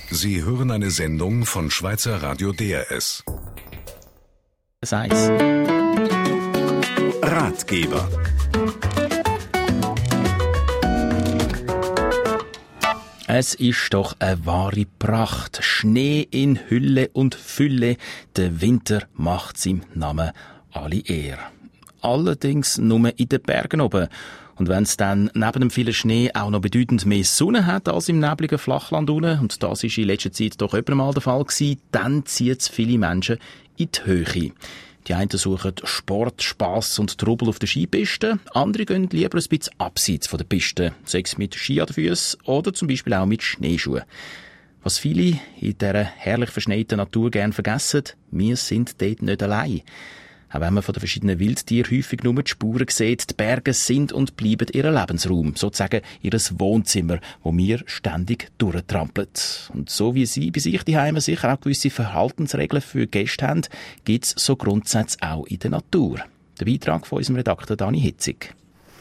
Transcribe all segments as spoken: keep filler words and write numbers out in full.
Sie hören eine Sendung von Schweizer Radio D R S. Das Eis. Ratgeber. Es ist doch eine wahre Pracht. Schnee in Hülle und Fülle. Der Winter macht seinem Namen alle Ehre. Allerdings nur in den Bergen oben. Und wenn es dann neben dem vielen Schnee auch noch bedeutend mehr Sonne hat als im nebligen Flachland unten, und das ist in letzter Zeit doch öfter mal der Fall gewesen, dann zieht es viele Menschen in die Höhe. Die einen suchen Sport, Spass und Trubel auf der Skipiste, andere gehen lieber ein bisschen abseits von der Piste, sei es mit Ski an den Füssen oder zum Beispiel auch mit Schneeschuhen. Was viele in dieser herrlich verschneiten Natur gerne vergessen, wir sind dort nicht allein. Auch wenn man von den verschiedenen Wildtieren häufig nur die Spuren sieht, die Berge sind und bleiben ihr Lebensraum, sozusagen ihr Wohnzimmer, wo wir ständig durchtrampeln. Und so wie Sie bei sich daheim sicher auch gewisse Verhaltensregeln für Gäste haben, gibt es so Grundsätze auch in der Natur. Der Beitrag von unserem Redakteur Dani Hitzig.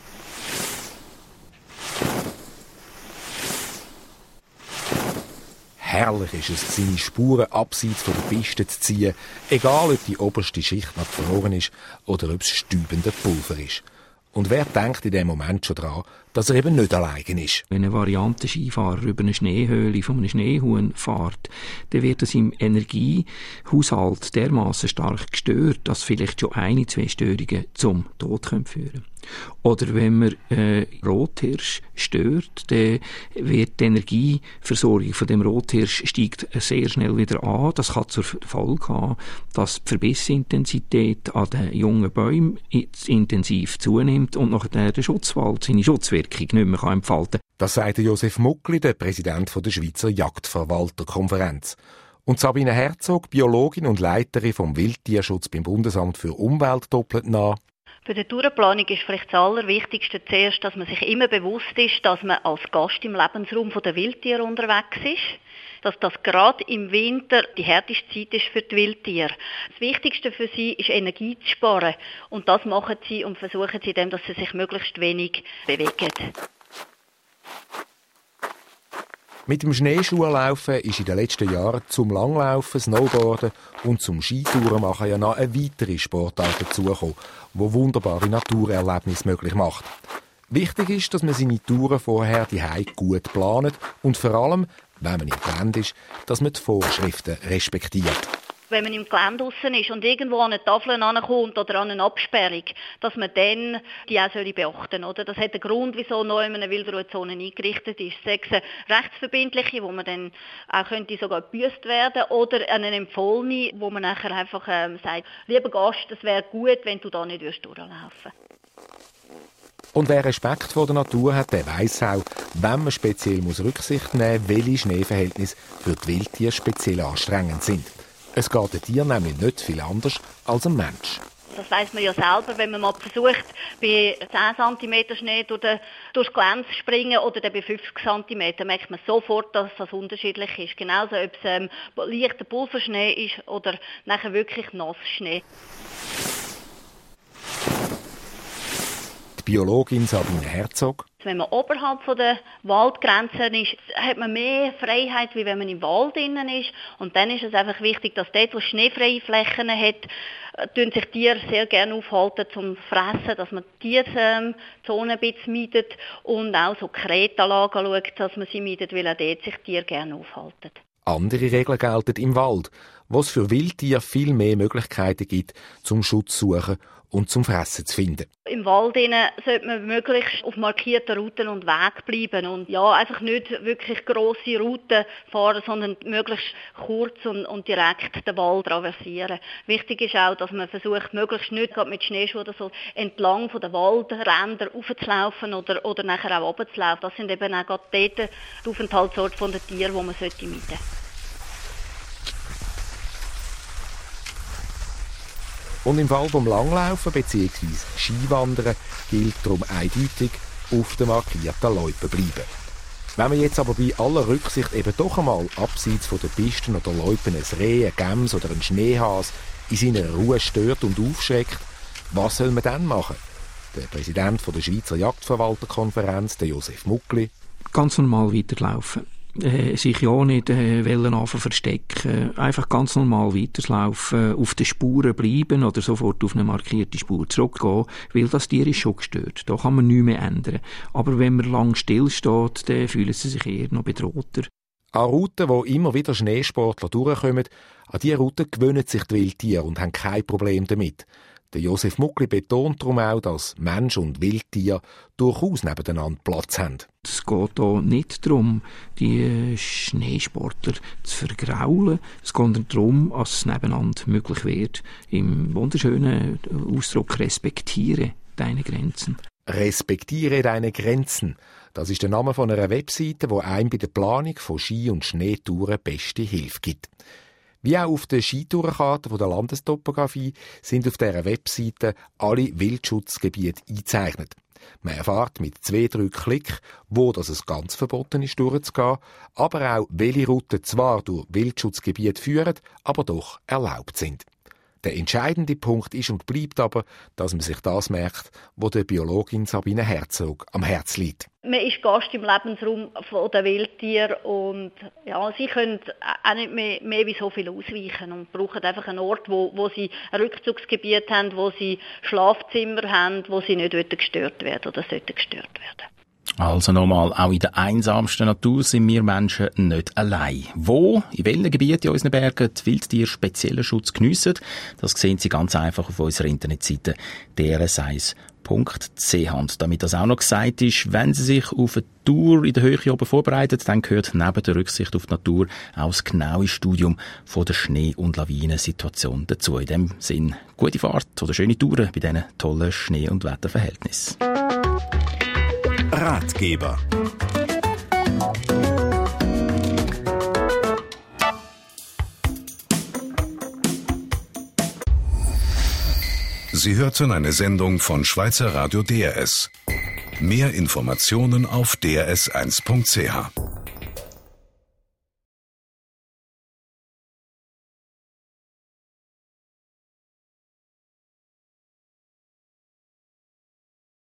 Herrlich ist es, seine Spuren abseits von der Piste zu ziehen, egal ob die oberste Schicht noch verloren ist oder ob es stäubender Pulver ist. Und wer denkt in dem Moment schon daran, dass er eben nicht allein ist? Wenn ein Varianten-Skifahrer über eine Schneehöhle von einem Schneehuhn fährt, dann wird es im Energiehaushalt dermassen stark gestört, dass vielleicht schon eine, zwei Störungen zum Tod führen können. Oder wenn man äh, Rothirsch stört, dann wird die Energieversorgung von dem Rothirsch steigt sehr schnell wieder an. Das kann zur Folge haben, dass die Verbissintensität an den jungen Bäumen intensiv zunimmt und nachher der Schutzwald seine Schutzwirkung nicht mehr entfalten kann. Das sagte Josef Muckli, der Präsident der Schweizer Jagdverwalterkonferenz. Und Sabine Herzog, Biologin und Leiterin vom Wildtierschutz beim Bundesamt für Umwelt, doppelt nach. Für die Tourenplanung ist vielleicht das Allerwichtigste zuerst, dass man sich immer bewusst ist, dass man als Gast im Lebensraum der Wildtiere unterwegs ist. Dass das gerade im Winter die härteste Zeit ist für die Wildtiere. Das Wichtigste für sie ist, Energie zu sparen. Und das machen sie und versuchen sie dem, dass sie sich möglichst wenig bewegen. Mit dem Schneeschuhlaufen ist in den letzten Jahren zum Langlaufen, Snowboarden und zum Skitourenmachen ja noch eine weitere Sportart dazugekommen, die wunderbare Naturerlebnisse möglich macht. Wichtig ist, dass man seine Touren vorher die Hause gut plant und vor allem, wenn man im Gelände ist, dass man die Vorschriften respektiert. Wenn man im Gelände draussen ist und irgendwo an eine Tafel ankommt oder an eine Absperrung, dass man dann die auch beachten soll. Das hat einen Grund, wieso neu in einer Wildruhezone eingerichtet ist. Sei es eine rechtsverbindliche, wo man dann auch könnte sogar gebüßt werden, oder eine empfohlene, wo man nachher einfach ähm, sagt, lieber Gast, es wäre gut, wenn du da nicht durchlaufen würdest. Und wer Respekt vor der Natur hat, der weiss auch, wenn man speziell muss Rücksicht nehmen muss, welche Schneeverhältnisse für die Wildtiere speziell anstrengend sind. Es geht den Tieren nämlich nicht viel anders als ein Mensch. Das weiss man ja selber, wenn man mal versucht, bei zehn Zentimeter Schnee durch den, durchs Gelände zu springen oder dann bei fünfzig Zentimeter, merkt man sofort, dass das unterschiedlich ist. Genauso, ob es ähm, leichter Pulverschnee ist oder nachher wirklich Nassschnee. Die Biologin Sabine Herzog. Wenn man oberhalb von der Waldgrenzen ist, hat man mehr Freiheit, wie wenn man im Wald innen ist. Und dann ist es einfach wichtig, dass dort, wo schneefreie Flächen hat, tun sich Tiere sehr gerne aufhalten zum Fressen, dass man die Tierzonen ein bisschen meidet und auch so Krätanlagen schaut, dass man sie meidet, weil auch dort sich Tiere gerne aufhalten. Andere Regeln gelten im Wald, wo es für Wildtiere viel mehr Möglichkeiten gibt, zum Schutz zu suchen und zum Fressen zu finden. Im Wald sollte man möglichst auf markierten Routen und Wegen bleiben und ja, einfach nicht wirklich grosse Routen fahren, sondern möglichst kurz und, und direkt den Wald traversieren. Wichtig ist auch, dass man versucht, möglichst nicht gerade mit Schneeschuhen oder so entlang von den Waldrändern raufzulaufen oder, oder nachher auch runterzulaufen. Das sind eben auch gerade dort die Aufenthaltsorte von den Tieren, die man meiden sollte. Und im Fall vom Langlaufen bzw. Skiwandern gilt darum eindeutig, auf der markierten Loipe bleiben. Wenn man jetzt aber bei aller Rücksicht eben doch einmal abseits von der Pisten oder Loipen ein Reh, ein Gems oder ein Schneehas in seiner Ruhe stört und aufschreckt, was soll man dann machen? Der Präsident der Schweizer Jagdverwalterkonferenz, der Josef Muckli. Ganz normal weiterlaufen. Äh, sich ja nicht äh, wollen anfangen verstecken, einfach ganz normal weiterlaufen, auf den Spuren bleiben oder sofort auf eine markierte Spur zurückgehen, weil das Tier ist schon gestört. Da kann man nichts mehr ändern. Aber wenn man lang stillsteht, dann fühlen sie sich eher noch bedrohter. An Routen, wo immer wieder Schneesportler durchkommen, an diese Routen gewöhnen sich die Wildtiere und haben kein Problem damit. Der Josef Muckli betont darum auch, dass Mensch und Wildtier durchaus nebeneinander Platz haben. Es geht hier nicht darum, die Schneesportler zu vergraulen. Es geht darum, dass es nebeneinander möglich wird. Im wunderschönen Ausdruck «Respektiere deine Grenzen». «Respektiere deine Grenzen». Das ist der Name von einer Webseite, die einem bei der Planung von Ski- und Schneetouren beste Hilfe gibt. Wie auch auf den Skitourenkarten der Landestopographie sind auf dieser Webseite alle Wildschutzgebiete eingezeichnet. Man erfährt mit zwei, drei Klick, wo das es ganz verboten ist, durchzugehen, aber auch, welche Routen zwar durch Wildschutzgebiete führen, aber doch erlaubt sind. Der entscheidende Punkt ist und bleibt aber, dass man sich das merkt, was der Biologin Sabine Herzog am Herz liegt. Man ist Gast im Lebensraum der Wildtiere und ja, sie können auch nicht mehr, mehr wie so viel ausweichen und brauchen einfach einen Ort, wo, wo sie ein Rückzugsgebiet haben, wo sie Schlafzimmer haben, wo sie nicht gestört werden oder sollten gestört werden. Also nochmal, auch in der einsamsten Natur sind wir Menschen nicht allein. Wo, in welchen Gebieten in unseren Bergen die Wildtiere speziellen Schutz geniessen, das sehen Sie ganz einfach auf unserer Internetseite d r s eins punkt c h. Und damit das auch noch gesagt ist, wenn Sie sich auf eine Tour in der Höhe oben vorbereiten, dann gehört neben der Rücksicht auf die Natur auch das genaue Studium von der Schnee- und Lawinensituation dazu. In dem Sinn, gute Fahrt oder schöne Touren bei diesen tollen Schnee- und Wetterverhältnissen. Ratgeber. Sie hörten eine Sendung von Schweizer Radio D R S. Mehr Informationen auf d r s eins punkt c h.